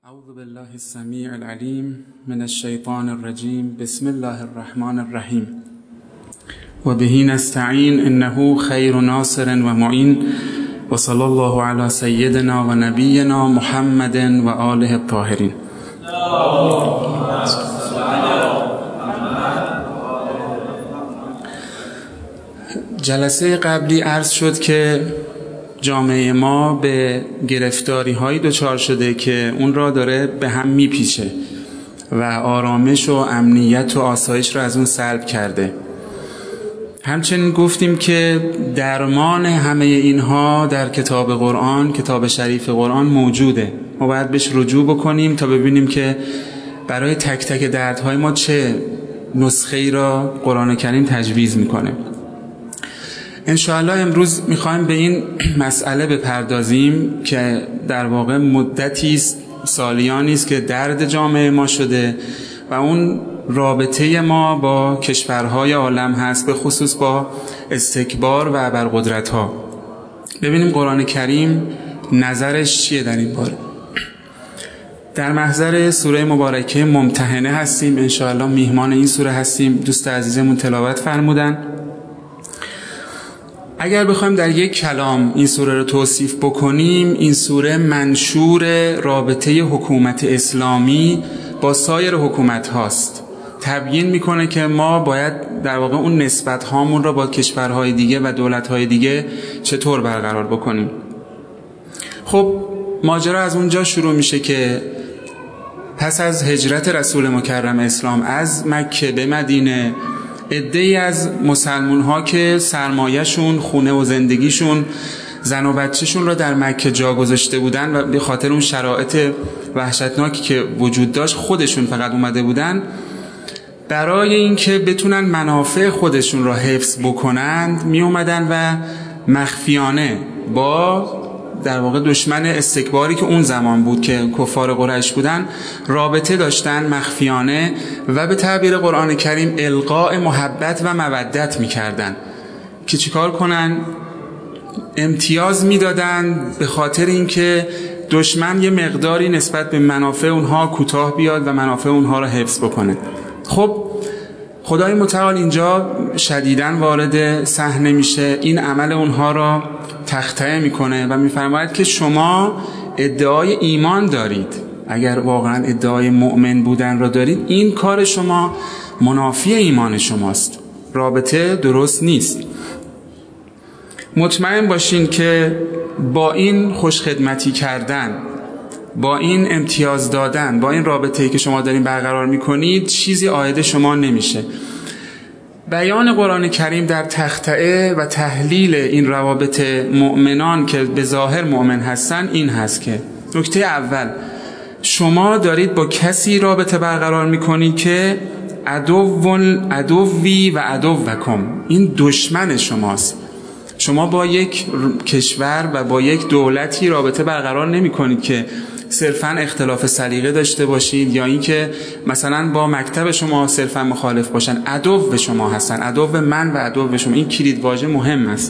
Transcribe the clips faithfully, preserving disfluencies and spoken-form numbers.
اعوذ بالله السمیع العلیم من الشیطان الرجیم. بسم الله الرحمن الرحیم. و به نستعین انه خیر ناصر و معین. و صلی الله علی سیدنا و نبینا محمد و آله الطاهرین. جلسه قبلی عرض شد که جامعه ما به گرفتاری هایی دچار شده که اون را داره به هم میپیچه و آرامش و امنیت و آسایش را از اون سلب کرده. همچنین گفتیم که درمان همه اینها در کتاب قرآن، کتاب شریف قرآن موجوده. ما باید بهش رجوع بکنیم تا ببینیم که برای تک تک دردهای ما چه نسخه‌ای را قرآن کریم تجویز میکنه. انشاءالله امروز میخوایم به این مسئله بپردازیم که در واقع مدتی است، سالیانی است که درد جامعه ما شده و اون رابطه ما با کشورهای عالم هست، به خصوص با استکبار و ابرقدرت‌ها. ببینیم قرآن کریم نظرش چیه در این باره. در محضر سوره مبارکه ممتحنه هستیم، انشاءالله میهمان این سوره هستیم. دوست عزیزمون تلاوت فرمودن. اگر بخوایم در یک کلام این سوره رو توصیف بکنیم، این سوره منشور رابطه حکومت اسلامی با سایر حکومت هاست. تبیین میکنه که ما باید در واقع اون نسبت هامون رو با کشورهای دیگه و دولت‌های دیگه چطور برقرار بکنیم. خب ماجرا از اونجا شروع میشه که پس از هجرت رسول مکرم اسلام از مکه به مدینه، عده‌ای از مسلمون ها که سرمایه‌شون، خونه و زندگیشون، زن و بچه‌شون را در مکه جا گذاشته بودن و به خاطر اون شرایط وحشتناکی که وجود داشت خودشون فقط اومده بودن، برای اینکه بتونن منافع خودشون را حفظ بکنند می اومدن و مخفیانه با در واقع دشمن استکباری که اون زمان بود که کفار قریش بودن رابطه داشتن مخفیانه و به تعبیر قرآن کریم القاء محبت و مودت میکردن که چیکار کنن؟ امتیاز میدادن به خاطر اینکه دشمن یه مقداری نسبت به منافع اونها کوتاه بیاد و منافع اونها را حفظ بکنه. خب خدای متعال اینجا شدیداً وارد صحنه میشه، این عمل اونها را تخطئه میکنه و میفرماید که شما ادعای ایمان دارید، اگر واقعا ادعای مؤمن بودن را دارید، این کار شما منافی ایمان شماست، رابطه درست نیست. مطمئن باشین که با این خوشخدمتی کردن، با این امتیاز دادن، با این رابطه‌ای که شما دارین برقرار میکنید، چیزی عائد شما نمیشه. بیان قرآن کریم در تخطئه و تحلیل این روابط مؤمنان که به ظاهر مؤمن هستن این هست که نکته اول، شما دارید با کسی رابطه برقرار میکنید که عدو عدوی و عدوکم، این دشمن شماست. شما با یک کشور و با یک دولتی رابطه برقرار نمی کنید که صرفاً اختلاف سلیقه داشته باشید یا اینکه مثلا با مکتب شما صرفاً مخالف باشن. عدو شما هستن، عدو من و عدو شما. این کلید واژه مهم است.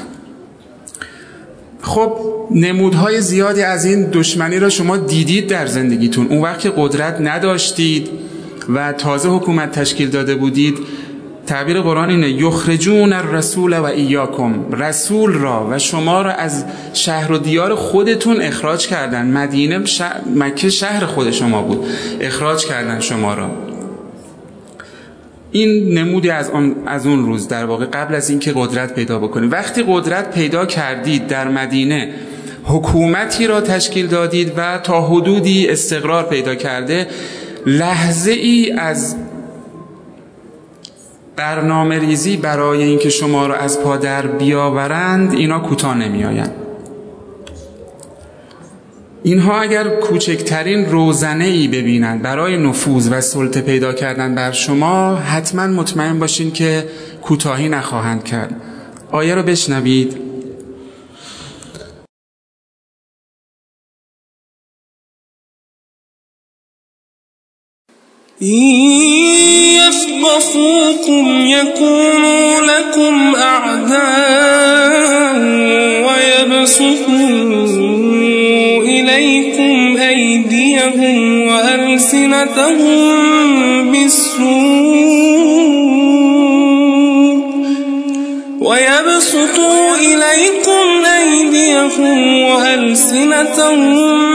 خب نمودهای زیادی از این دشمنی را شما دیدید در زندگیتون. اون وقت که قدرت نداشتید و تازه حکومت تشکیل داده بودید، تعبیر قرآن اینه یخرجون الرسول و ایاکم، رسول را و شما را از شهر و دیار خودتون اخراج کردن. مدینه شهر، مکه شهر خود شما بود، اخراج کردن شما را. این نمودی از اون از اون روز، در واقع قبل از اینکه قدرت پیدا بکنید. وقتی قدرت پیدا کردید در مدینه، حکومتی را تشکیل دادید و تا حدودی استقرار پیدا کرده، لحظه ای از برنامه ریزی برای اینکه شما را از پا در بیاورند اینا کوتاه نمی آیند. اینها اگر کوچکترین روزنه ای ببینند برای نفوذ و سلطه پیدا کردن بر شما، حتما مطمئن باشین که کوتاهی نخواهند کرد. آیه رو بشنوید. يثقفوكم يكونوا لكم أعداء ويبسطوا إليكم أيديهم أيديهم وألسنتهم بالسوء ويبسطوا إليكم أيديهم وألسنتهم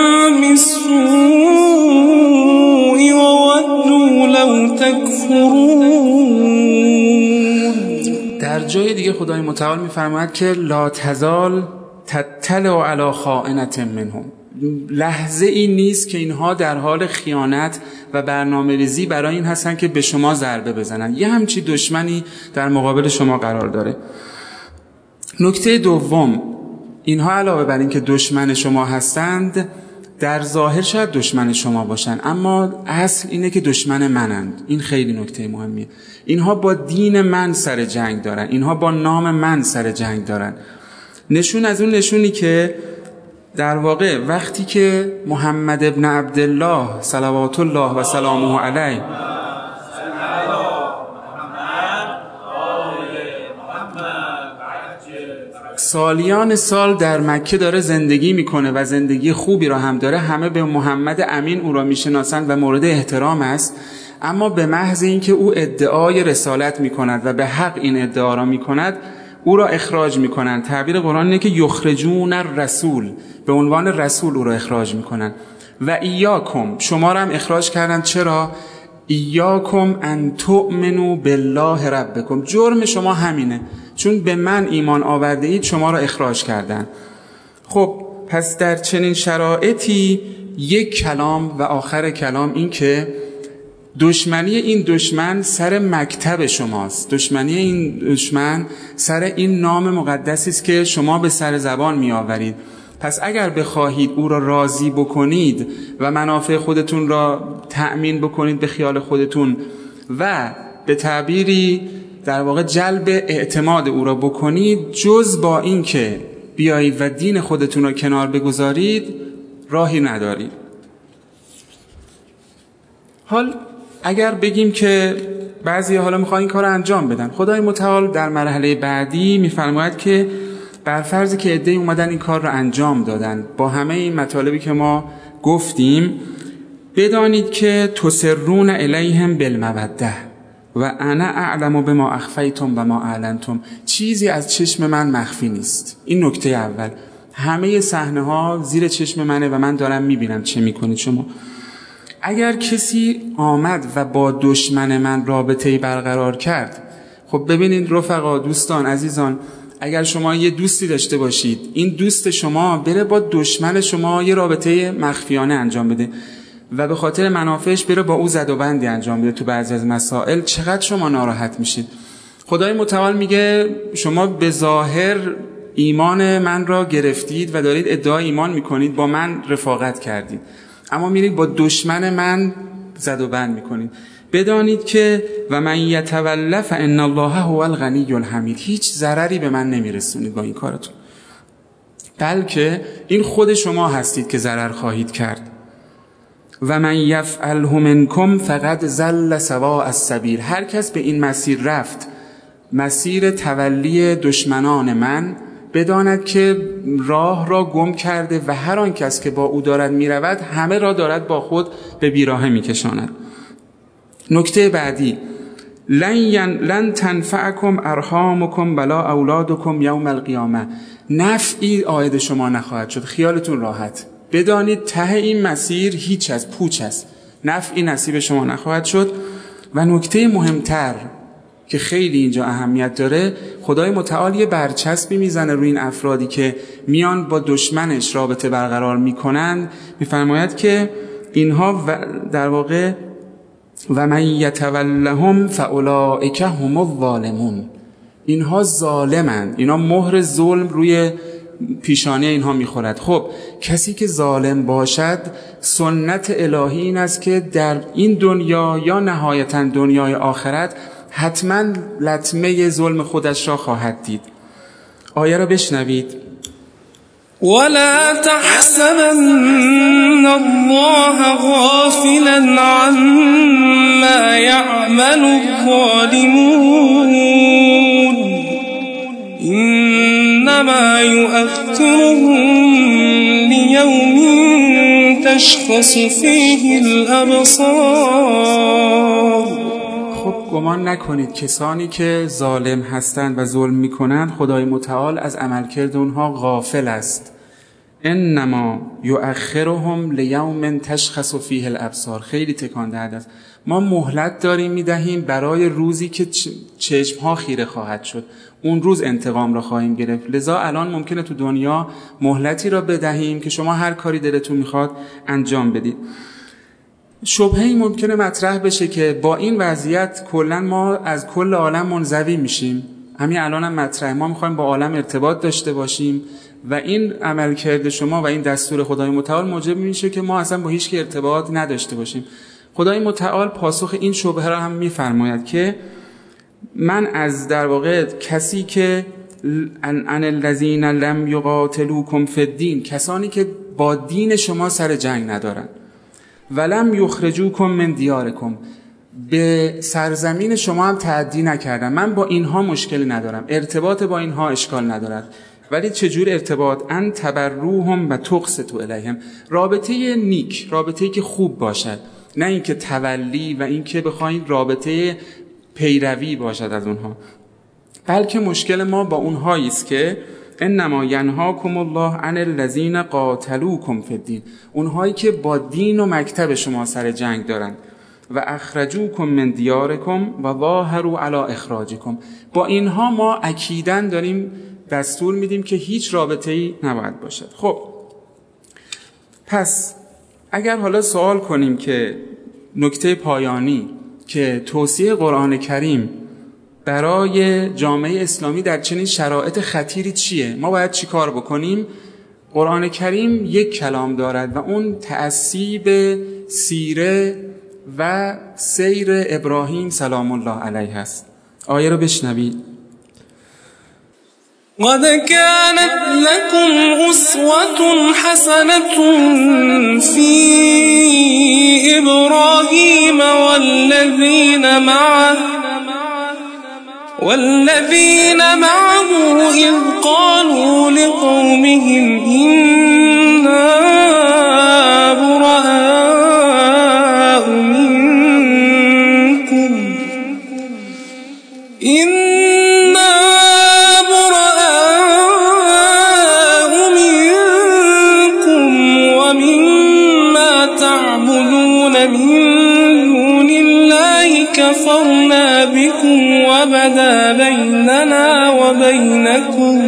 بالسوء وودوا لو تكفرون. در جای دیگه خدای متعال می‌فرماید که لا تزال تطلع علی خائنة منهم، لحظه این نیست که اینها در حال خیانت و برنامه‌ریزی برای این هستن که به شما ضربه بزنن. یه همچی دشمنی در مقابل شما قرار داره. نکته دوم، اینها علاوه بر این که دشمن شما هستند، در ظاهر شاید دشمن شما باشن، اما اصل اینه که دشمن منند. این خیلی نکته مهمیه. اینها با دین من سر جنگ دارن، اینها با نام من سر جنگ دارن. نشون از اون نشونی که در واقع وقتی که محمد ابن عبدالله صلوات الله و سلامه علیه سالیان سال در مکه داره زندگی میکنه و زندگی خوبی را هم داره، همه به محمد امین او را میشناسند و مورد احترام است، اما به محض اینکه او ادعای رسالت میکند و به حق این ادعا را میکند، او را اخراج میکنند. تعبیر قرآن اینه که یخرجون الرسول، به عنوان رسول او را اخراج میکنند. و ایاکم، شما را هم اخراج کردند. چرا؟ ایاکم ان تؤمنوا بالله ربکم، جرم شما همینه، چون به من ایمان آورده اید شما را اخراج کردن. خب پس در چنین شرایطی یک کلام و آخر کلام این که دشمنی این دشمن سر مکتب شماست، دشمنی این دشمن سر این نام مقدسی است که شما به سر زبان می آورید. پس اگر بخواهید او را راضی بکنید و منافع خودتون را تأمین بکنید به خیال خودتون و به تعبیری در واقع جلب اعتماد او را بکنید، جز با این که بیایید و دین خودتون را کنار بگذارید، راهی ندارید. حال اگر بگیم که بعضی حالا میخوان این کار رو انجام بدن، خدای متعال در مرحله بعدی میفرماید که بر فرضی که عده‌ای اومدن این کار رو انجام دادن با همه این مطالبی که ما گفتیم، بدانید که تسرون الیهم بالموده و انا اعلم بما اخفیتم و ما اعلنتم، چیزی از چشم من مخفی نیست. این نکته اول. همه صحنه ها زیر چشم منه و من دارم میبینم چه میکنید شما. اگر کسی آمد و با دشمن من رابطه‌ای برقرار کرد، خب ببینید رفقا، دوستان، عزیزان، اگر شما یه دوستی داشته باشید، این دوست شما بره با دشمن شما یه رابطه مخفیانه انجام بده و به خاطر منافعش بره با او زد و بندی انجام بده تو بعضی از مسائل، چقدر شما ناراحت میشید. خدای متعال میگه شما به ظاهر ایمان من را گرفتید و دارید ادعای ایمان میکنید، با من رفاقت کردید، اما میرید با دشمن من زد و بند میکنید. بدانید که و من یتولی فان الله هو الغنی الحمید، هیچ ضرری به من نمیرسونید با این کارتون، بلکه این خود شما هستید که ضرر خواهید کرد. و من یفعله منکم فقد ضل سواء السبیل، هر کس به این مسیر رفت، مسیر تولی دشمنان من، بداند که راه را گم کرده و هر آن کس که با او دارد میرود همه را دارد با خود به بیراهه میکشاند. نکته بعدی، لن, ین... لن تنفعکم ارحامکم ولا اولادکم یوم القیامه، نفعی عاید شما نخواهد شد، خیالتون راحت. بدانید ته این مسیر هیچ از پوچ است، نفعی نصیب شما نخواهد شد. و نکته مهمتر که خیلی اینجا اهمیت داره، خدای متعال یه برچسبی میزنه روی این افرادی که میان با دشمنش رابطه برقرار میکنن، میفرماید که اینها در واقع و من یتولهم فاولئک هم الظالمون، اینها ظالمند، اینا مهر ظلم روی پیشانی اینها میخورد. خب کسی که ظالم باشد، سنت الهی این است که در این دنیا یا نهایتا دنیای آخرت حتما لطمه ظلم خودش را خواهد دید. آیه را بشنوید. ولا تحسبن الله غافلا عما يعمل الظالمون انما يؤخرهم يوم تشخص فيه الأبصار. خب گمان نکنید کسانی که ظالم هستند و ظلم میکنند خدای متعال از عملکرد اونها غافل است. انما یؤخرهم لیوم تشخص فیه الابصار. خیلی تکان دهنده است. ما مهلت داریم میدهیم برای روزی که چشمها خیره خواهد شد. اون روز انتقام را خواهیم گرفت. لذا الان ممکنه تو دنیا مهلتی را بدهیم که شما هر کاری دلتون میخواد انجام بدید. شبهه‌ای ممکنه مطرح بشه که با این وضعیت کلا ما از کل عالم منزوی میشیم. همین الان هم مطرح، ما میخوایم با عالم ارتباط داشته باشیم و این عملکرد شما و این دستور خدای متعال موجب میشه که ما اصلا با هیچ کی ارتباط نداشته باشیم. خدای متعال پاسخ این شبهه را هم میفرماید که من از در واقع کسی که ان الذین لم یقاتلوکم فی الدین، کسانی که با دین شما سر جنگ ندارن، ولم یخرجوکم من دیارکم، به سرزمین شما هم تعدی نکردن، من با اینها مشکلی ندارم، ارتباط با اینها اشکال ندارد. ولی چجور ارتباط؟ ان تبروهم و تقسطوا الیهم، رابطه نیک، رابطه‌ای که خوب باشد، نه اینکه تولی و اینکه بخواید رابطه پیروی باشد از اونها. بلکه مشکل ما با اونهایی است که انما ینهاکم الله عن الذین قاتلوکم فی الدین، اونهایی که با دین و مکتب شما سر جنگ دارن، و اخرجوکم من دیارکم و ظاهروا علی اخراجکم، با اینها ما اکیداً داریم دستور میدیم که هیچ رابطه‌ای نباید باشد. خب پس اگر حالا سوال کنیم که نکته پایانی که توصیه قرآن کریم برای جامعه اسلامی در چنین شرایط خطیری چیه؟ ما باید چی کار بکنیم؟ قرآن کریم یک کلام دارد و اون تأسی به سیره و سیر ابراهیم سلام الله علیه است. آیه رو بشنوید. قد كانت لكم أسوة حسنة في إبراهيم والذين معه والذين معه إذ قالوا لقومهم إنا براء منكم إنا براء منكم ومما تعبدون من دون الله كفرنا بكم وبدا بيننا وبينكم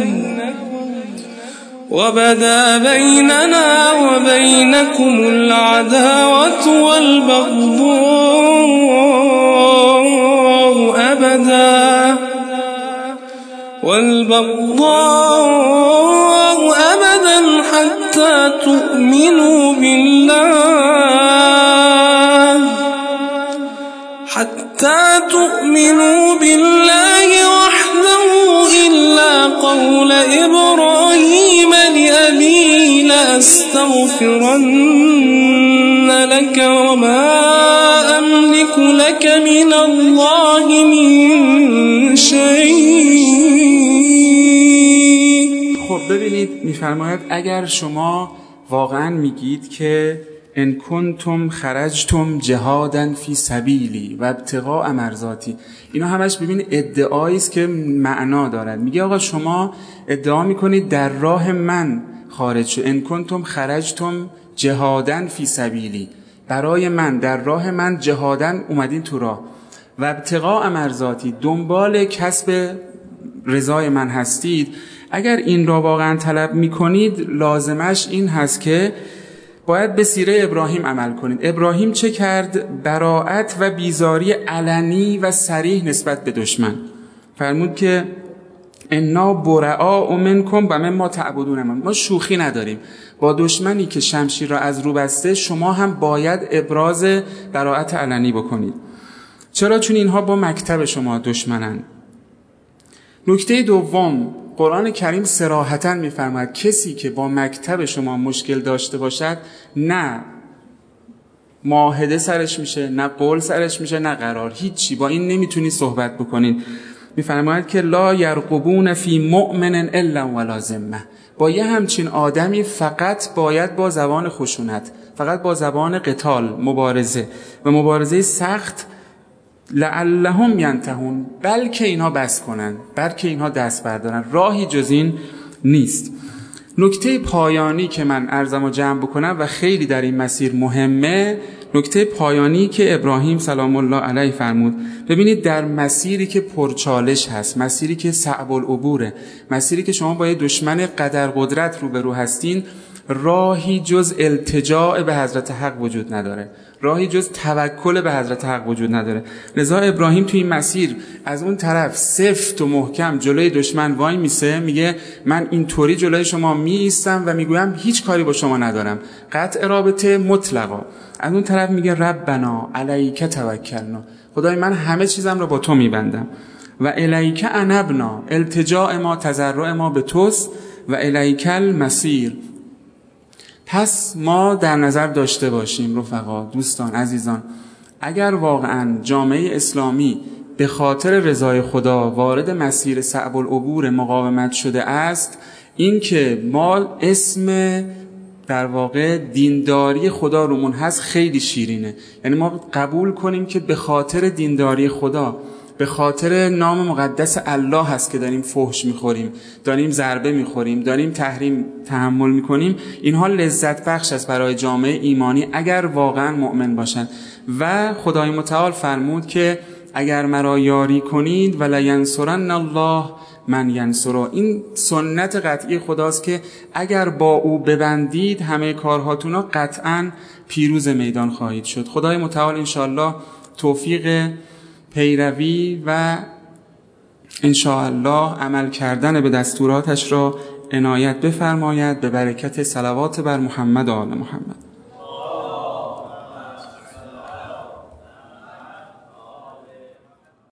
وبدا بيننا وبينكم العداوة والبغضاء أبدا والبغضاء أبدا حتى تؤمنوا بالله حتى تؤمنوا بالله وحده إلا قول إبراهيم لأبيه لأستغفرن لك وما أملك لك من الله من شيء. خب ببینید میفرماید اگر شما واقعا میگید که ان کنتم خرجتم جهادا فی سبیلی و ابتغاء مرضاتی، اینا همش ببین ادعایی است که معنا دارد. میگه آقا شما ادعا میکنید در راه من خارج شد، ان کنتم خرجتم جهادا فی سبیلی، برای من در راه من جهادا اومدین تو راه، و ابتغاء مرضاتی دنبال کسب رضای من هستید. اگر این را واقعا طلب میکنید لازمش این هست که باید به سیره ابراهیم عمل کنید. ابراهیم چه کرد؟ براءت و بیزاری علنی و صریح نسبت به دشمن. فرمود که انا براء منکم و مما تعبدون من، ما شوخی نداریم با دشمنی که شمشیر را از رو بسته، شما هم باید ابراز براءت علنی بکنید. چرا؟ چون اینها با مکتب شما دشمنن. نکته دوم، قرآن کریم صراحتاً می‌فرماید کسی که با مکتب شما مشکل داشته باشد، نه معاهده سرش میشه، نه قول سرش میشه، نه قرار، هیچی، با این نمیتونی صحبت بکنین. می‌فرماید که لا یرقبون فی مؤمن الا ولا ذمه، با یه همچین آدمی فقط باید با زبان خشونت، فقط با زبان قتال مبارزه و مبارزه سخت، لعلهم ینتهون، بلکه اینها بس کنن، بلکه اینها دست بردارن. راهی جز این نیست. نکته پایانی که من عرضمو جمع بکنم و خیلی در این مسیر مهمه، نکته پایانی که ابراهیم سلام الله علیه فرمود. ببینید در مسیری که پرچالش هست، مسیری که صعب العبوره، مسیری که شما با یه دشمن قدر قدرت روبرو هستین، راهی جز التجاء به حضرت حق وجود نداره، راهی جز توکل به حضرت حق وجود نداره. لذا ابراهیم توی این مسیر از اون طرف سفت و محکم جلوی دشمن وای میسه، میگه من اینطوری جلوی شما می ایستم و میگویم هیچ کاری با شما ندارم، قطع رابطه مطلقا. از اون طرف میگه ربنا علیک توکلنا، خدای من همه چیزم رو با تو میبندم، و الیک انبنا، التجاء ما تضرع ما به توست، و الیک المصیر. پس ما در نظر داشته باشیم رفقا، دوستان، عزیزان، اگر واقعا جامعه اسلامی به خاطر رضای خدا وارد مسیر صعب العبور مقاومت شده است، این که ما اسم در واقع دینداری خدا رومون هست خیلی شیرینه. یعنی ما قبول کنیم که به خاطر دینداری خدا، به خاطر نام مقدس الله هست که داریم فحش میخوریم، داریم ضربه میخوریم، داریم تحریم تحمل میکنیم. اینها لذت بخش است برای جامعه ایمانی اگر واقعا مؤمن باشند. و خدای متعال فرمود که اگر مرا یاری کنید ولینصرن الله من ینصره. این سنت قطعی خداست که اگر با او ببندید همه کارهاتون رو قطعا پیروز میدان خواهید شد. خدای متعال انشاءالله توفیق پیروی و انشاءالله عمل کردن به دستوراتش را عنایت بفرماید، به برکت صلوات بر محمد و آل محمد.